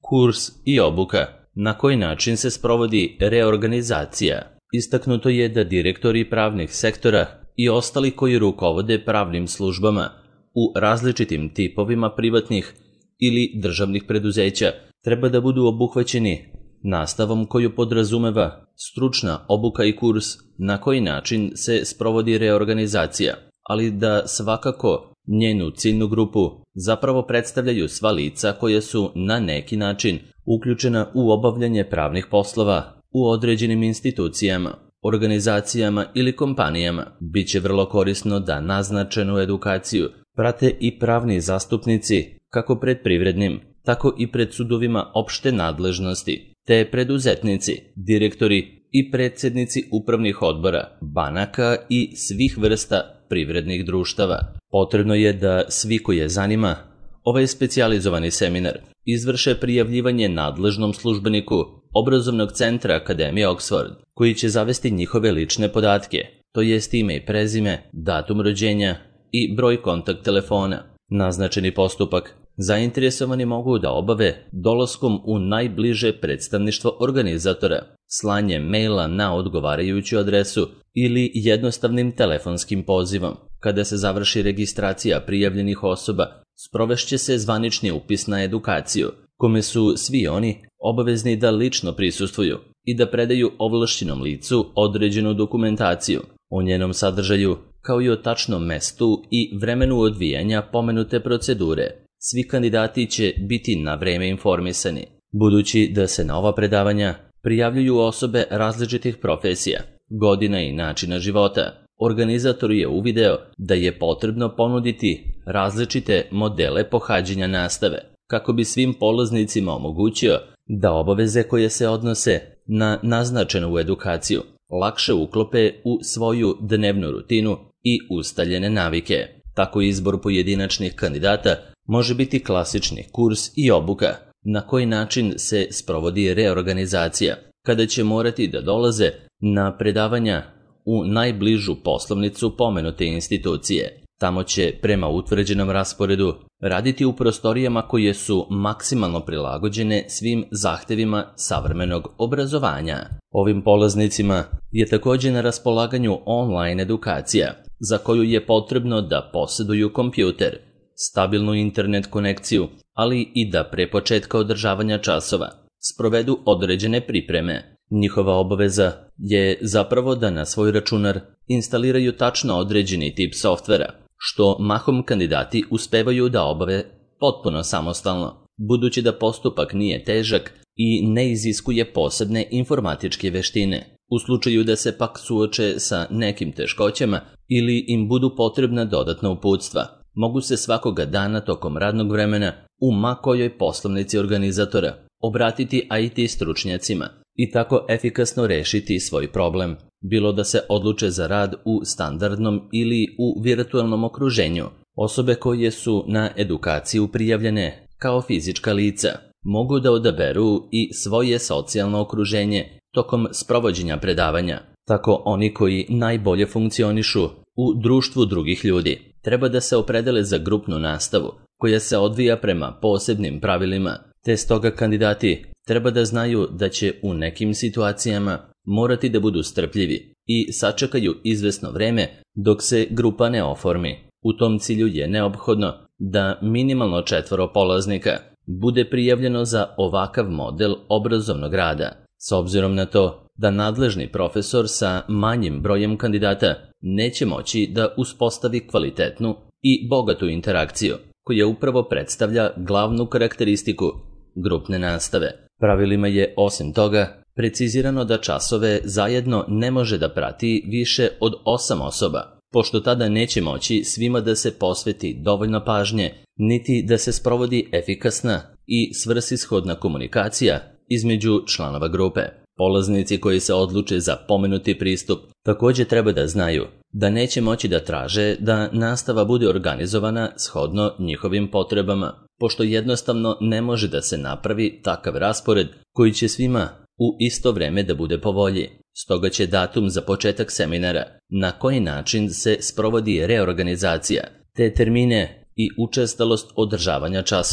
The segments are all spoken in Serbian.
Kurs i obuka. Na koji način se sprovodi reorganizacija? Istaknuto je da direktori pravnih sektora i ostali koji rukovode pravnim službama u različitim tipovima privatnih ili državnih preduzeća treba da budu obuhvaćeni nastavom koju podrazumeva stručna obuka i kurs na koji način se sprovodi reorganizacija, ali da svakako njenu ciljnu grupu zapravo predstavljaju sva lica koja su na neki način uključena u obavljanje pravnih poslova u određenim institucijama, organizacijama ili kompanijama. Biće vrlo korisno da naznačenu edukaciju prate i pravni zastupnici kako pred privrednim, tako i pred sudovima opšte nadležnosti, te preduzetnici, direktori i predsjednici upravnih odbora, banaka i svih vrsta privrednih društava. Potrebno je da svi koje zanima ovaj specijalizovani seminar izvrše prijavljivanje nadležnom službeniku obrazovnog centra Akademije Oxford, koji će zavesti njihove lične podatke, to jest ime i prezime, datum rođenja i broj kontakt telefona. Naznačeni postupak zainteresovani mogu da obave dolaskom u najbliže predstavništvo organizatora, slanjem maila na odgovarajuću adresu ili jednostavnim telefonskim pozivom. Kada se završi registracija prijavljenih osoba, sprovešće se zvanični upis na edukaciju, kome su svi oni obavezni da lično prisustvuju i da predaju ovlašćenom licu određenu dokumentaciju o njenom sadržaju, kao i o tačnom mestu i vremenu odvijanja pomenute procedure. Svi kandidati će biti na vreme informisani. Budući da se na ova predavanja prijavljuju osobe različitih profesija, godina i načina života, organizator je uvideo da je potrebno ponuditi različite modele pohađanja nastave, kako bi svim polaznicima omogućio da obaveze koje se odnose na naznačenu edukaciju lakše uklope u svoju dnevnu rutinu i ustaljene navike. Tako izbor pojedinačnih kandidata može biti klasični kurs i obuka, na koji način se sprovodi reorganizacija, kada će morati da dolaze na predavanja u najbližu poslovnicu pomenute institucije. Tamo će, prema utvrđenom rasporedu, raditi u prostorijama koje su maksimalno prilagođene svim zahtevima savremenog obrazovanja. Ovim polaznicima je također na raspolaganju online edukacija, za koju je potrebno da posjeduju kompjuter, stabilnu internet konekciju, ali i da pre početka održavanja časova sprovedu određene pripreme. Njihova obaveza je zapravo da na svoj računar instaliraju tačno određeni tip softvera, što mahom kandidati uspevaju da obave potpuno samostalno, budući da postupak nije težak i ne iziskuje posebne informatičke veštine. U slučaju da se pak suoče sa nekim teškoćama ili im budu potrebna dodatna uputstva, mogu se svakoga dana tokom radnog vremena u ma kojoj poslovnici organizatora obratiti IT stručnjacima i tako efikasno rešiti svoj problem, bilo da se odluče za rad u standardnom ili u virtualnom okruženju. Osobe koje su na edukaciju prijavljene kao fizička lica mogu da odaberu i svoje socijalno okruženje tokom sprovođenja predavanja. Tako oni koji najbolje funkcionišu u društvu drugih ljudi treba da se opredele za grupnu nastavu koja se odvija prema posebnim pravilima, te stoga kandidati treba da znaju da će u nekim situacijama morati da budu strpljivi i sačekaju izvesno vreme dok se grupa ne oformi. U tom cilju je neophodno da minimalno 4 polaznika bude prijavljeno za ovakav model obrazovnog rada. S obzirom na to da nadležni profesor sa manjim brojem kandidata neće moći da uspostavi kvalitetnu i bogatu interakciju, koja upravo predstavlja glavnu karakteristiku grupne nastave. Pravilima je, osim toga, precizirano da časove zajedno ne može da prati više od 8 osoba, pošto tada neće moći svima da se posveti dovoljno pažnje, niti da se sprovodi efikasna i svrsishodna komunikacija između članova grupe. Polaznici koji se odluče za pomenuti pristup također treba da znaju da neće moći da traže da nastava bude organizovana shodno njihovim potrebama, pošto jednostavno ne može da se napravi takav raspored koji će svima u isto vreme da bude po volji. Stoga će datum za početak seminara, na koji način se sprovodi reorganizacija, te termine i učestalost održavanja časova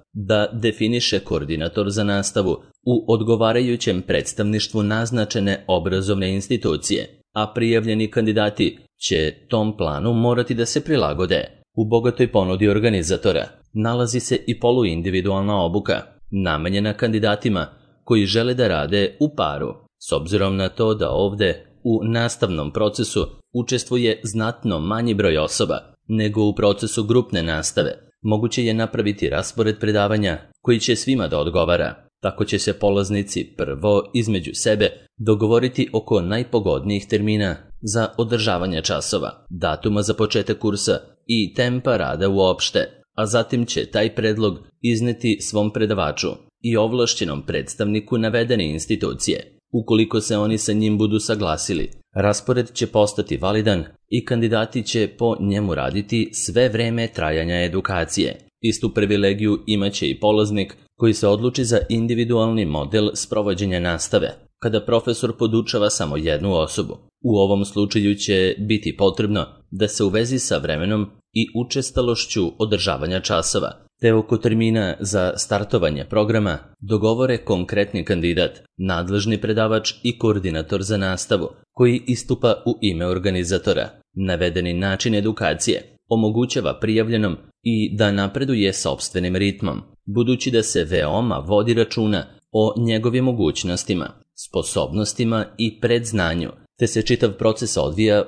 da definiše koordinator za nastavu u odgovarajućem predstavništvu naznačene obrazovne institucije, a prijavljeni kandidati će tom planu morati da se prilagode. U bogatoj ponudi organizatora nalazi se i poluindividualna obuka, namenjena kandidatima koji žele da rade u paru, s obzirom na to da ovde u nastavnom procesu učestvuje znatno manji broj osoba nego u procesu grupne nastave. Moguće je napraviti raspored predavanja koji će svima da odgovara. Tako će se polaznici prvo između sebe dogovoriti oko najpogodnijih termina za održavanje časova, datuma za početak kursa i tempa rada uopšte, a zatim će taj predlog izneti svom predavaču i ovlašćenom predstavniku navedene institucije. Ukoliko se oni sa njim budu saglasili, raspored će postati validan i kandidati će po njemu raditi sve vreme trajanja edukacije. Istu privilegiju imaće i polaznik koji se odluči za individualni model sprovođenja nastave, kada profesor podučava samo jednu osobu. U ovom slučaju će biti potrebno da se u vezi sa vremenom i učestalošću održavanja časova, te oko termina za startovanje programa dogovore konkretni kandidat, nadležni predavač i koordinator za nastavu, koji istupa u ime organizatora. Navedeni način edukacije omogućava prijavljenom i da napreduje sopstvenim ritmom, budući da se veoma vodi računa o njegovim mogućnostima, sposobnostima i predznanju, te se čitav proces odvija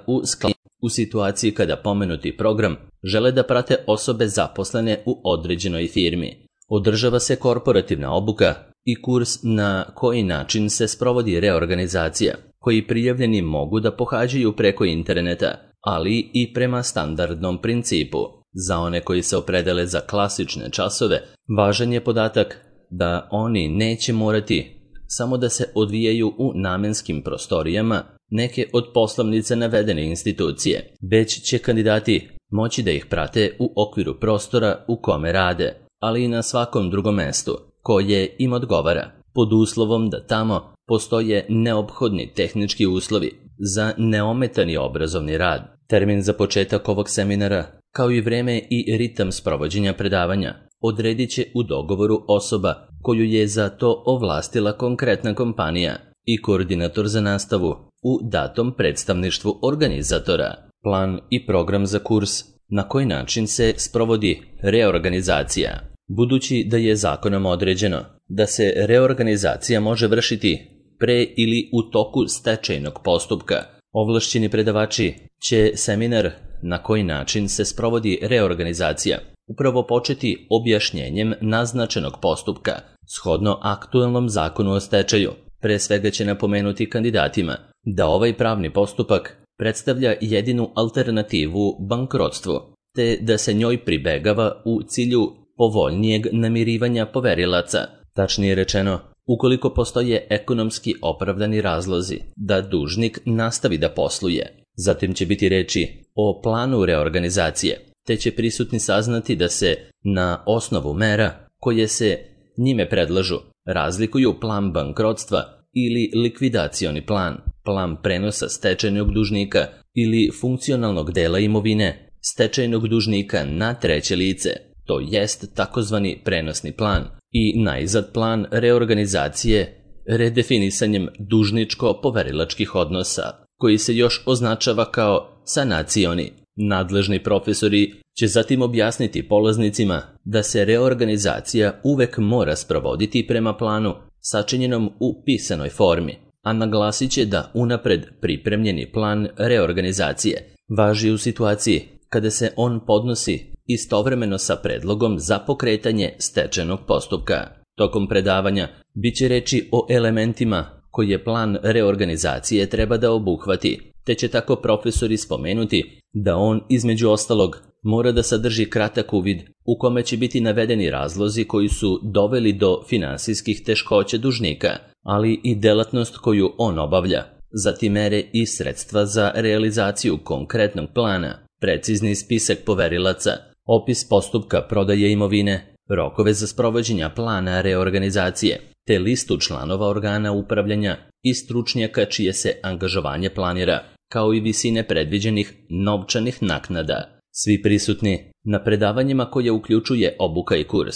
u situaciji kada pomenuti program žele da prate osobe zaposlene u određenoj firmi. Održava se korporativna obuka i kurs na koji način se sprovodi reorganizacija, koji prijavljeni mogu da pohađaju preko interneta, ali i prema standardnom principu. Za one koji se opredele za klasične časove, važan je podatak da oni neće morati samo da se odvijaju u namenskim prostorijama neke od poslovnice navedene institucije, već će kandidati moći da ih prate u okviru prostora u kome rade, ali i na svakom drugom mestu koje im odgovara, pod uslovom da tamo postoje neophodni tehnički uslovi za neometani obrazovni rad. Termin za početak ovog seminara, kao i vreme i ritam sprovođenja predavanja, odredit će u dogovoru osoba koju je za to ovlastila konkretna kompanija i koordinator za nastavu u datom predstavništvu organizatora. Plan i program za kurs, na koji način se sprovodi reorganizacija. Budući da je zakonom određeno da se reorganizacija može vršiti pre ili u toku stečajnog postupka, ovlašćeni predavači će seminar na koji način se sprovodi reorganizacija upravo početi objašnjenjem naznačenog postupka, shodno aktuelnom zakonu o stečaju. Pre svega će napomenuti kandidatima da ovaj pravni postupak predstavlja jedinu alternativu bankrotstvu, te da se njoj pribegava u cilju povoljnijeg namirivanja poverilaca. Tačnije rečeno, ukoliko postoje ekonomski opravdani razlozi da dužnik nastavi da posluje. Zatim će biti reči o planu reorganizacije, te će prisutni saznati da se na osnovu mera koje se njime predlažu razlikuju plan bankrotstva ili likvidacioni plan, plan prenosa stečajnog dužnika ili funkcionalnog dela imovine stečajnog dužnika na treće lice, to jest takozvani prenosni plan, i najzad plan reorganizacije redefinisanjem dužničko-poverilačkih odnosa, koji se još označava kao sanacioni. Nadležni profesori će zatim objasniti polaznicima da se reorganizacija uvek mora sprovoditi prema planu sačinjenom u pisanoj formi, a naglasit će da unapred pripremljeni plan reorganizacije važi u situaciji kada se on podnosi istovremeno sa predlogom za pokretanje stečajnog postupka. Tokom predavanja bit će reči o elementima koje plan reorganizacije treba da obuhvati, te će tako profesori spomenuti da on između ostalog mora da sadrži kratak uvid u kome će biti navedeni razlozi koji su doveli do finansijskih teškoća dužnika, ali i delatnost koju on obavlja, zatim mere i sredstva za realizaciju konkretnog plana, precizni spisak poverilaca, opis postupka prodaje imovine, rokove za sprovođenja plana reorganizacije, te listu članova organa upravljanja i stručnjaka čije se angažovanje planira, kao i visine predviđenih novčanih naknada. Svi prisutni na predavanjima koje uključuje obuka i kurs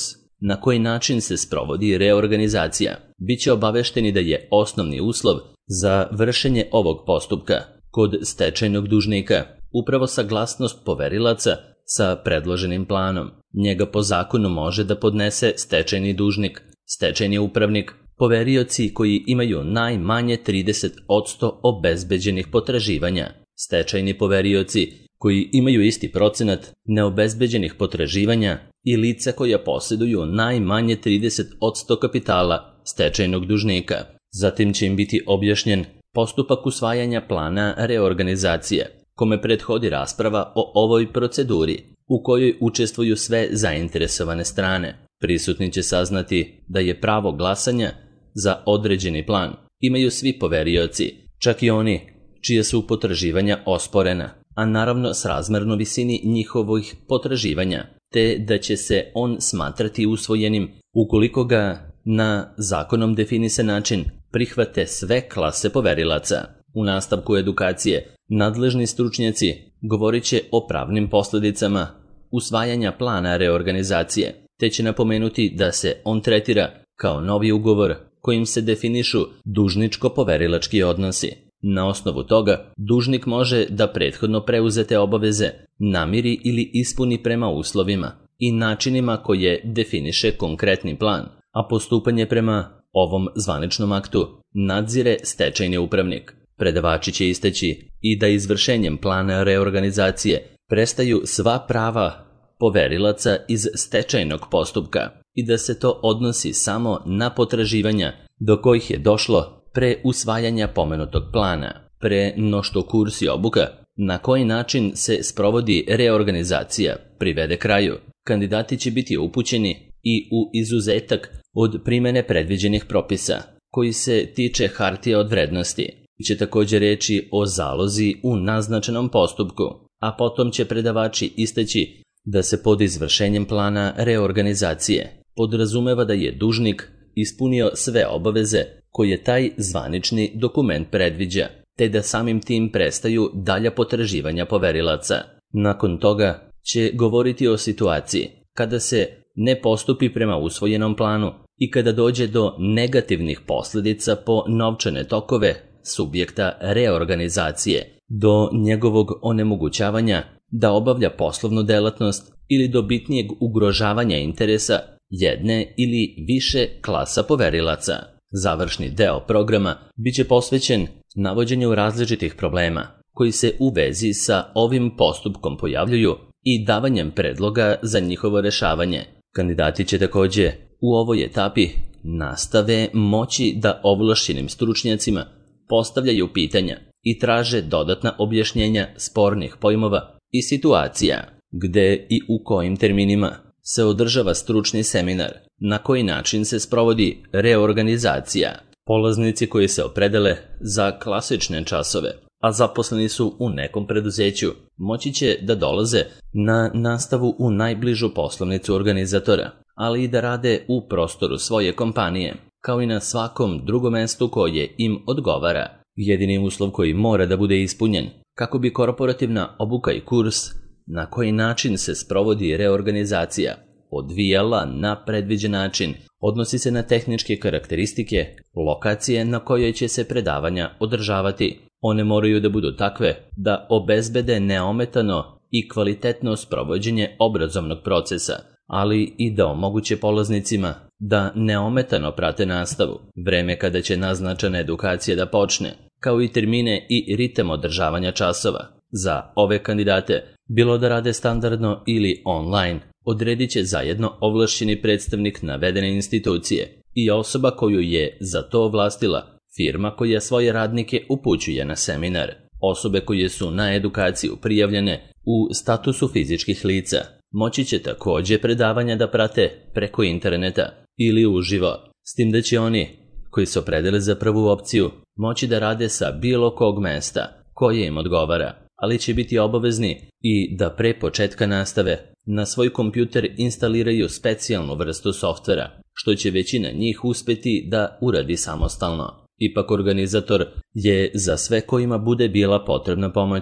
na koji način se sprovodi reorganizacija. Biće obavešteni da je osnovni uslov za vršenje ovog postupka kod stečajnog dužnika upravo saglasnost poverilaca sa predloženim planom. Njega po zakonu može da podnese stečajni dužnik, stečajni upravnik, poverioci koji imaju najmanje 30% obezbeđenih potraživanja, stečajni poverioci koji imaju isti procenat neobezbeđenih potraživanja i lica koja posjeduju najmanje 30% kapitala stečajnog dužnika. Zatim će im biti objašnjen postupak usvajanja plana reorganizacije, kome prethodi rasprava o ovoj proceduri, u kojoj učestvuju sve zainteresovane strane. Prisutni će saznati da je pravo glasanja za određeni plan imaju svi poverioci, čak i oni čije su potraživanja osporena, a naravno srazmerno visini njihovih potraživanja, te da će se on smatrati usvojenim ukoliko ga na zakonom definisan način prihvate sve klase poverilaca. U nastavku edukacije nadležni stručnjaci govorit će o pravnim posljedicama usvajanja plana reorganizacije, te će napomenuti da se on tretira kao novi ugovor kojim se definišu dužničko-poverilački odnosi. Na osnovu toga, dužnik može da prethodno preuzete obaveze namiri ili ispuni prema uslovima i načinima koje definiše konkretni plan, a postupanje prema ovom zvaničnom aktu nadzire stečajni upravnik. Predavači će istaći i da izvršenjem plana reorganizacije prestaju sva prava poverilaca iz stečajnog postupka i da se to odnosi samo na potraživanja do kojih je došlo pre usvajanja pomenutog plana. Pre no što kurs i obuka na koji način se sprovodi reorganizacija privede kraju, kandidati će biti upućeni i u izuzetak od primene predviđenih propisa koji se tiče hartija od vrednosti. Će također reći o zalozi u naznačenom postupku, a potom će predavači istaći da se pod izvršenjem plana reorganizacije podrazumeva da je dužnik ispunio sve obaveze koje taj zvanični dokument predviđa, te da samim tim prestaju dalja potraživanja poverilaca. Nakon toga će govoriti o situaciji kada se ne postupi prema usvojenom planu i kada dođe do negativnih posljedica po novčane tokove subjekta reorganizacije, do njegovog onemogućavanja da obavlja poslovnu delatnost ili do bitnijeg ugrožavanja interesa jedne ili više klasa poverilaca. Završni deo programa biće posvećen navođenju različitih problema koji se u vezi sa ovim postupkom pojavljuju i davanjem predloga za njihovo rešavanje. Kandidati će također u ovoj etapi nastave moći da ovlašćenim stručnjacima postavljaju pitanja i traže dodatna objašnjenja spornih pojmova i situacija, gde i u kojim terminima se održava stručni seminar, na koji način se sprovodi reorganizacija. Polaznici koji se opredele za klasične časove, a zaposleni su u nekom preduzeću, moći će da dolaze na nastavu u najbližu poslovnicu organizatora, ali i da rade u prostoru svoje kompanije, kao i na svakom drugom mestu koje im odgovara. Jedini uslov koji mora da bude ispunjen kako bi korporativna obuka i kurs na koji način se sprovodi reorganizacija odvijala na predviđen način odnosi se na tehničke karakteristike lokacije na kojoj će se predavanja održavati. One moraju da budu takve da obezbede neometano i kvalitetno sprovođenje obrazovnog procesa, ali i da omoguće polaznicima da neometano prate nastavu, vreme kada će naznačena edukacija da počne, kao i termine i ritem održavanja časova. Za ove kandidate, bilo da rade standardno ili online, odredit će zajedno ovlašćeni predstavnik navedene institucije i osoba koju je za to ovlastila firma koja svoje radnike upućuje na seminar. Osobe koje su na edukaciju prijavljene u statusu fizičkih lica moći će također predavanja da prate preko interneta ili uživo, s tim da će oni koji se opredele za prvu opciju moći da rade sa bilo kog mesta koje im odgovara, ali će biti obavezni i da pre početka nastave na svoj kompjuter instaliraju specijalnu vrstu softvera, što će većina njih uspeti da uradi samostalno. Ipak organizator je za sve kojima bude bila potrebna pomoć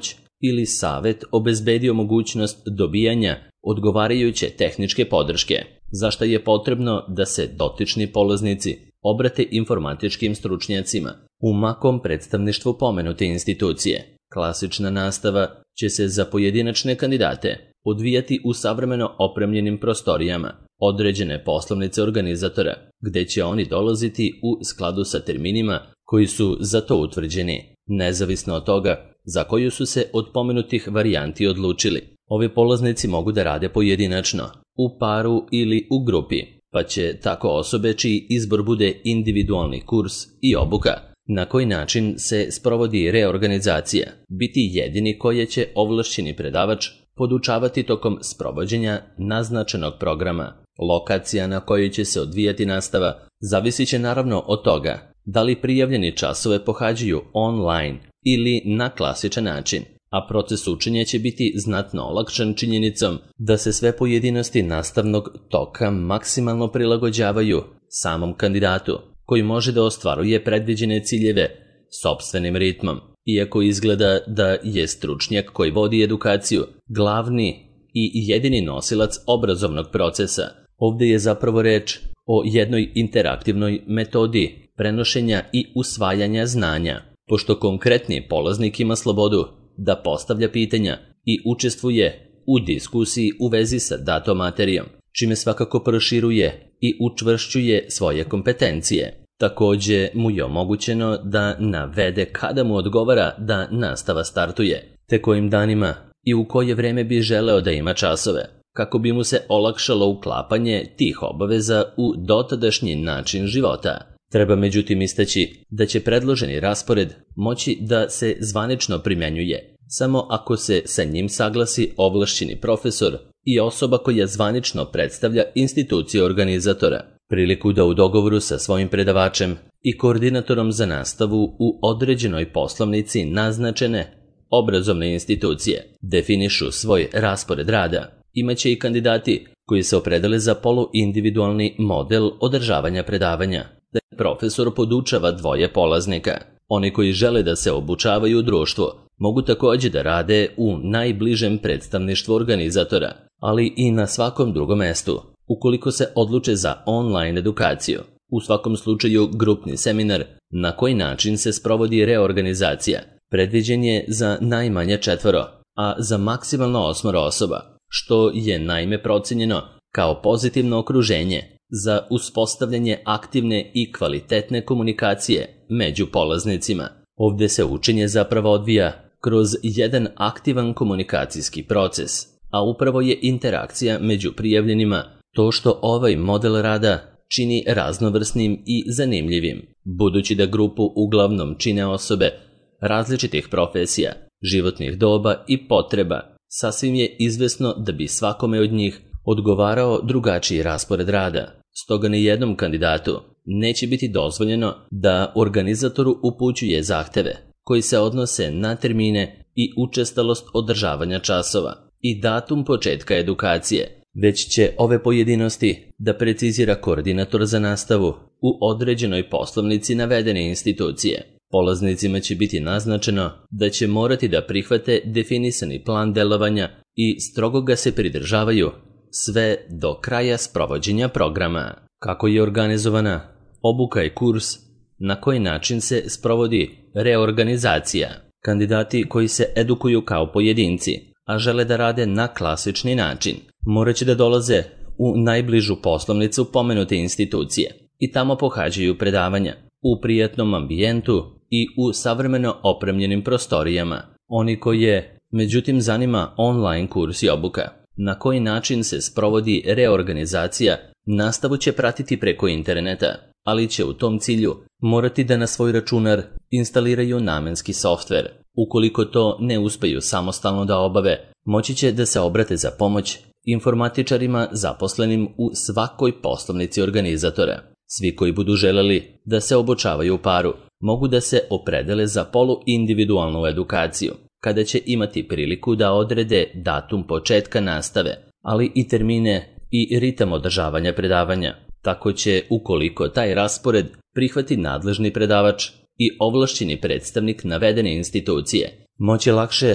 ili savet obezbedio mogućnost dobijanja odgovarajuće tehničke podrške, za što je potrebno da se dotični polaznici obrate informatičkim stručnjacima u makom predstavništvu pomenute institucije. Klasična nastava će se za pojedinačne kandidate odvijati u savremeno opremljenim prostorijama određene poslovnice organizatora, gde će oni dolaziti u skladu sa terminima koji su za to utvrđeni, nezavisno od toga za koju su se od pomenutih varijanti odlučili. Ovi polaznici mogu da rade pojedinačno, u paru ili u grupi, pa će tako osobe čiji izbor bude individualni kurs i obuka, na koji način se sprovodi reorganizacija, biti jedini koje će ovlašćeni predavač podučavati tokom sprovođenja naznačenog programa. Lokacija na kojoj će se odvijati nastava zavisit će naravno od toga da li prijavljeni časove pohađaju online ili na klasičan način, a proces učenja će biti znatno olakšan činjenicom da se sve pojedinosti nastavnog toka maksimalno prilagođavaju samom kandidatu, koji može da ostvaruje predviđene ciljeve sopstvenim ritmom. Iako izgleda da je stručnjak koji vodi edukaciju glavni i jedini nosilac obrazovnog procesa, ovdje je zapravo reč o jednoj interaktivnoj metodi prenošenja i usvajanja znanja, pošto konkretni polaznik ima slobodu da postavlja pitanja i učestvuje u diskusiji u vezi sa datom materijom, čime svakako proširuje i učvršćuje svoje kompetencije. Također mu je omogućeno da navede kada mu odgovara da nastava startuje, te kojim danima i u koje vreme bi želeo da ima časove, kako bi mu se olakšalo uklapanje tih obaveza u dotadašnji način života. Treba međutim istaći da će predloženi raspored moći da se zvanično primjenjuje samo ako se sa njim saglasi ovlašćeni profesor i osoba koja zvanično predstavlja instituciju organizatora. Priliku da u dogovoru sa svojim predavačem i koordinatorom za nastavu u određenoj poslovnici naznačene obrazovne institucije definišu svoj raspored rada, imaće i kandidati koji se opredele za poluindividualni model održavanja predavanja, da profesor podučava dvoje polaznika. Oni koji žele da se obučavaju u društvu mogu također da rade u najbližem predstavništvu organizatora, ali i na svakom drugom mestu, ukoliko se odluče za online edukaciju. U svakom slučaju grupni seminar na koji način se sprovodi reorganizacija predviđen je za najmanje 4, a za maksimalno 8 osoba, što je naime procenjeno kao pozitivno okruženje za uspostavljanje aktivne i kvalitetne komunikacije među polaznicima. Ovdje se učenje zapravo odvija kroz jedan aktivan komunikacijski proces, a upravo je interakcija među prijavljenima to što ovaj model rada čini raznovrsnim i zanimljivim, budući da grupu uglavnom čine osobe različitih profesija, životnih doba i potreba. Sasvim je izvesno da bi svakome od njih odgovarao drugačiji raspored rada. Stoga ni jednom kandidatu neće biti dozvoljeno da organizatoru upućuje zahteve koji se odnose na termine i učestalost održavanja časova i datum početka edukacije, već će ove pojedinosti da precizira koordinator za nastavu u određenoj poslovnici navedene institucije. Polaznicima će biti naznačeno da će morati da prihvate definisani plan delovanja i strogo ga se pridržavaju sve do kraja sprovođenja programa. Kako je organizovana obuka i kurs, na koji način se sprovodi reorganizacija. Kandidati koji se edukuju kao pojedinci, a žele da rade na klasični način, morat će da dolaze u najbližu poslovnicu pomenute institucije i tamo pohađaju predavanja u prijatnom ambijentu i u savremeno opremljenim prostorijama. Oni koje međutim zanima online kurs i obuka, na koji način se sprovodi reorganizacija, nastavu će pratiti preko interneta, ali će u tom cilju morati da na svoj računar instaliraju namenski softver. Ukoliko to ne uspeju samostalno da obave, moći će da se obrate za pomoć informatičarima zaposlenim u svakoj poslovnici organizatora. Svi koji budu želeli da se obučavaju u paru mogu da se opredele za poluindividualnu edukaciju, kada će imati priliku da odrede datum početka nastave, ali i termine i ritam održavanja predavanja. Tako će, ukoliko taj raspored prihvati nadležni predavač i ovlašćeni predstavnik navedene institucije, moći lakše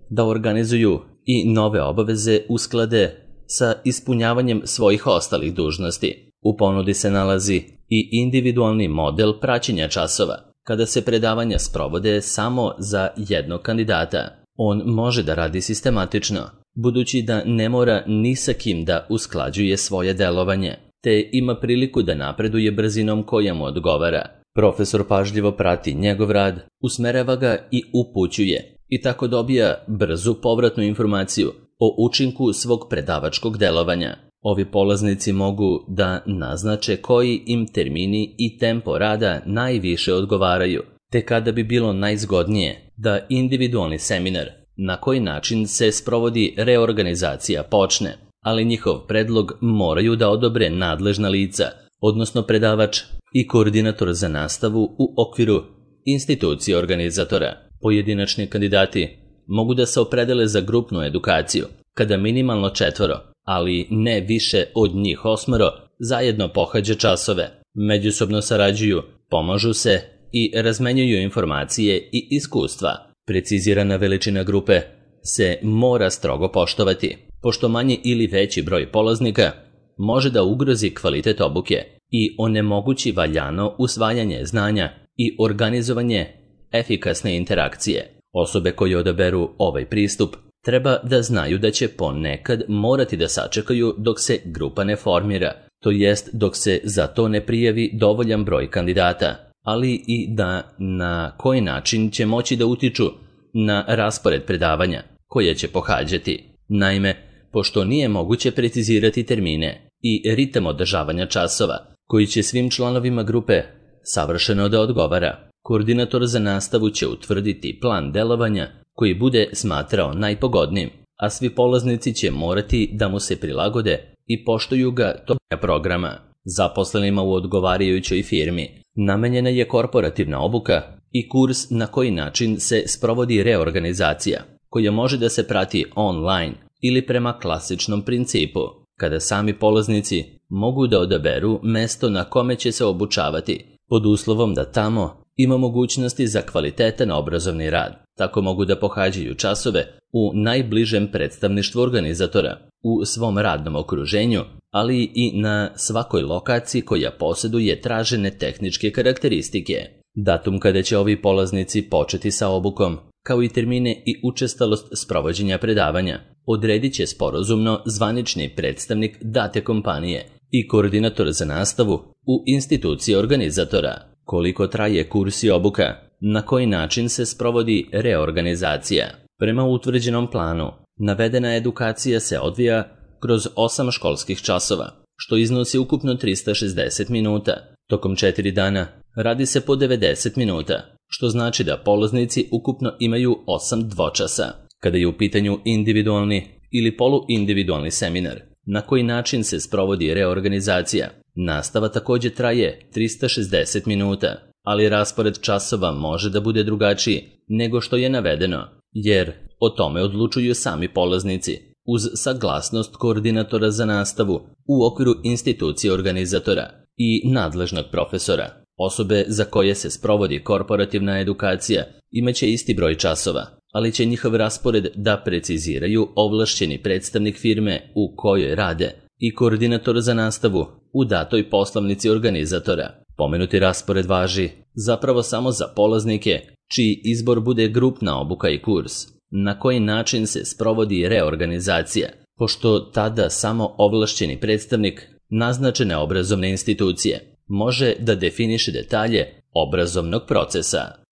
da organizuju i nove obaveze usklade sa ispunjavanjem svojih ostalih dužnosti. U ponudi se nalazi i individualni model praćenja časova. Kada se predavanja sprovode samo za jednog kandidata, on može da radi sistematično, budući da ne mora ni sa kim da usklađuje svoje delovanje, te ima priliku da napreduje brzinom koja mu odgovara. Profesor pažljivo prati njegov rad, usmerava ga i upućuje, i tako dobija brzu povratnu informaciju o učinku svog predavačkog delovanja. Ovi polaznici mogu da naznače koji im termini i tempo rada najviše odgovaraju, te kada bi bilo najzgodnije da individualni seminar na koji način se sprovodi reorganizacija počne, ali njihov predlog moraju da odobre nadležna lica, odnosno predavač i koordinator za nastavu u okviru institucije organizatora. Pojedinačni kandidati mogu da se opredele za grupnu edukaciju, kada minimalno 4, ali ne više od njih 8 zajedno pohađa časove, međusobno sarađuju, pomažu se i razmenjuju informacije i iskustva. Precizirana veličina grupe se mora strogo poštovati, pošto manji ili veći broj polaznika može da ugrozi kvalitet obuke i onemogući valjano usvajanje znanja i organizovanje efikasne interakcije. Osobe koje odaberu ovaj pristup treba da znaju da će ponekad morati da sačekaju dok se grupa ne formira, to jest dok se za to ne prijavi dovoljan broj kandidata, ali i da na koji način će moći da utiču na raspored predavanja koje će pohađati. Naime, pošto nije moguće precizirati termine i ritam održavanja časova, koji će svim članovima grupe savršeno da odgovara, koordinator za nastavu će utvrditi plan delovanja koji bude smatrao najpogodnijim, a svi polaznici će morati da mu se prilagode i poštuju ga toga programa. Zaposlenima u odgovarajućoj firmi namenjena je korporativna obuka i kurs na koji način se sprovodi reorganizacija, koja može da se prati online ili prema klasičnom principu, kada sami polaznici mogu da odaberu mesto na kome će se obučavati, pod uslovom da tamo ima mogućnosti za kvalitetan obrazovni rad. Tako mogu da pohađaju časove u najbližem predstavništvu organizatora, u svom radnom okruženju, ali i na svakoj lokaciji koja posjeduje tražene tehničke karakteristike. Datum kada će ovi polaznici početi sa obukom, kao i termine i učestalost sprovođenja predavanja, odredit će sporazumno zvanični predstavnik date kompanije i koordinator za nastavu u instituciji organizatora. Koliko traje kurs i obuka, na koji način se sprovodi reorganizacija. Prema utvrđenom planu, navedena edukacija se odvija kroz 8 školskih časova, što iznosi ukupno 360 minuta. Tokom 4 dana radi se po 90 minuta, što znači da polaznici ukupno imaju 8 dvočasa. Kada je u pitanju individualni ili poluindividualni seminar, na koji način se sprovodi reorganizacija, nastava također traje 360 minuta, ali raspored časova može da bude drugačiji nego što je navedeno, jer o tome odlučuju sami polaznici, uz saglasnost koordinatora za nastavu u okviru institucije organizatora i nadležnog profesora. Osobe za koje se sprovodi korporativna edukacija imaće isti broj časova, ali će njihov raspored da preciziraju ovlašćeni predstavnik firme u kojoj rade i koordinator za nastavu u datoj poslovnici organizatora. Pomenuti raspored važi zapravo samo za polaznike čiji izbor bude grupna obuka i kurs, na koji način se sprovodi reorganizacija, pošto tada samo ovlašćeni predstavnik naznačene obrazovne institucije može da definiše detalje obrazovnog procesa.